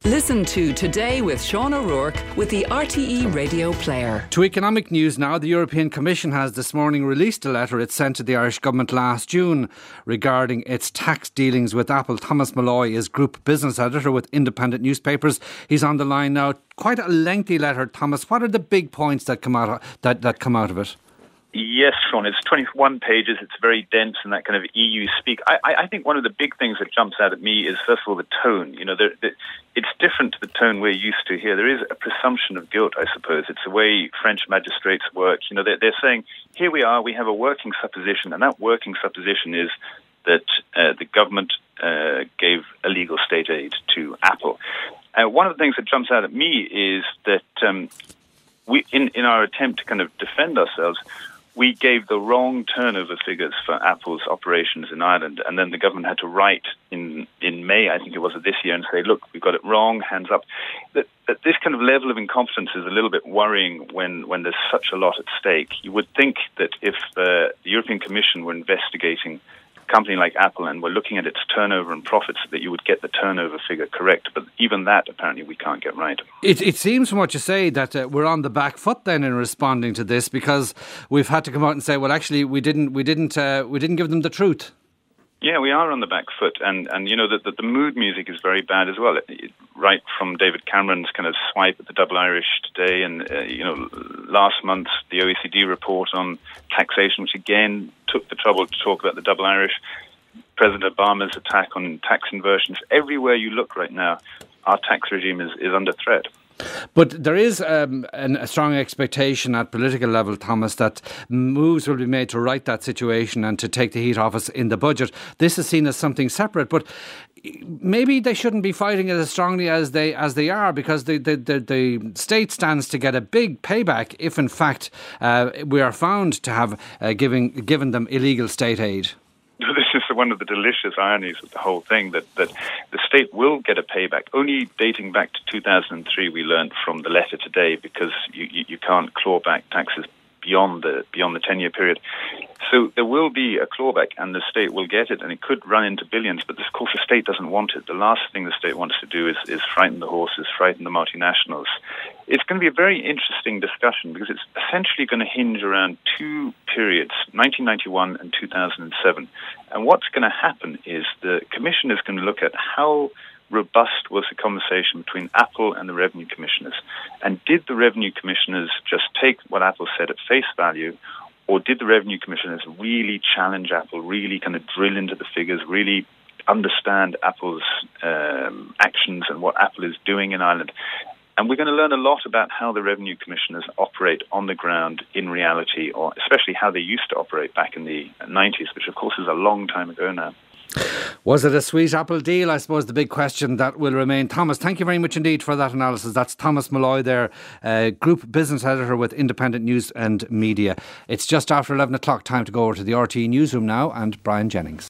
Listen to Today with Sean O'Rourke with the RTE Radio Player. To economic news now, the European Commission has this morning released a letter it sent to the Irish Government last June regarding its tax dealings with Apple. Thomas Molloy is Group Business Editor with Independent Newspapers. He's on the line now. Quite a lengthy letter, Thomas. What are the big points that come out of it? Yes, Sean, it's 21 pages. It's very dense and that kind of EU speak. I think one of the big things that jumps out at me is, first of all, the tone. You know, it's different to the tone we're used to here. There is a presumption of guilt, I suppose. It's the way French magistrates work. You know, they're saying, here we are, we have a working supposition, and that working supposition is that the government gave illegal state aid to Apple. One of the things that jumps out at me is that we, in our attempt to kind of defend ourselves, we gave the wrong turnover figures for Apple's operations in Ireland, and then the government had to write in May, I think it was, of this year, and say, look, we've got it wrong, hands up. That this kind of level of incompetence is a little bit worrying when there's such a lot at stake. You would think that if the European Commission were investigating a company like Apple and were looking at its turnover and profits, that you would get the turnover figure correct. But even that, apparently, we can't get right. It seems from what you say that we're on the back foot then in responding to this, because we've had to come out and say, well, actually, we didn't give them the truth. Yeah, we are on the back foot, and you know that the mood music is very bad as well. Right from David Cameron's kind of swipe at the double Irish today, and you know, last month the OECD report on taxation, which again took the trouble to talk about the double Irish. President Obama's attack on tax inversions. Everywhere you look right now, our tax regime is under threat. But there is a strong expectation at political level, Thomas, that moves will be made to right that situation and to take the heat off us in the budget. This is seen as something separate, but maybe they shouldn't be fighting it as strongly as they are, because the state stands to get a big payback if, in fact, we are found to have given them illegal state aid. This is one of the delicious ironies of the whole thing, that the state will get a payback. Only dating back to 2003, we learned from the letter today, because you can't claw back taxes beyond the 10-year period. So there will be a clawback, and the state will get it, and it could run into billions. But of course, the state doesn't want it. The last thing the state wants to do is frighten the horses, frighten the multinationals. It's going to be a very interesting discussion, because it's essentially going to hinge around two periods, 1991 and 2007. And what's going to happen is the Commission is going to look at how robust was the conversation between Apple and the revenue commissioners, and did the revenue commissioners just take what Apple said at face value, or did the revenue commissioners really challenge Apple, really kind of drill into the figures, really understand Apple's actions and what Apple is doing in Ireland? And we're going to learn a lot about how the revenue commissioners operate on the ground in reality, or especially how they used to operate back in the 90s, which of course is a long time ago now. Was it a sweet Apple deal? I suppose the big question that will remain. Thomas, thank you very much indeed for that analysis. That's Thomas Molloy there, Group Business Editor with Independent News and Media. It's just after 11 o'clock, time to go over to the RTE newsroom now, and Brian Jennings.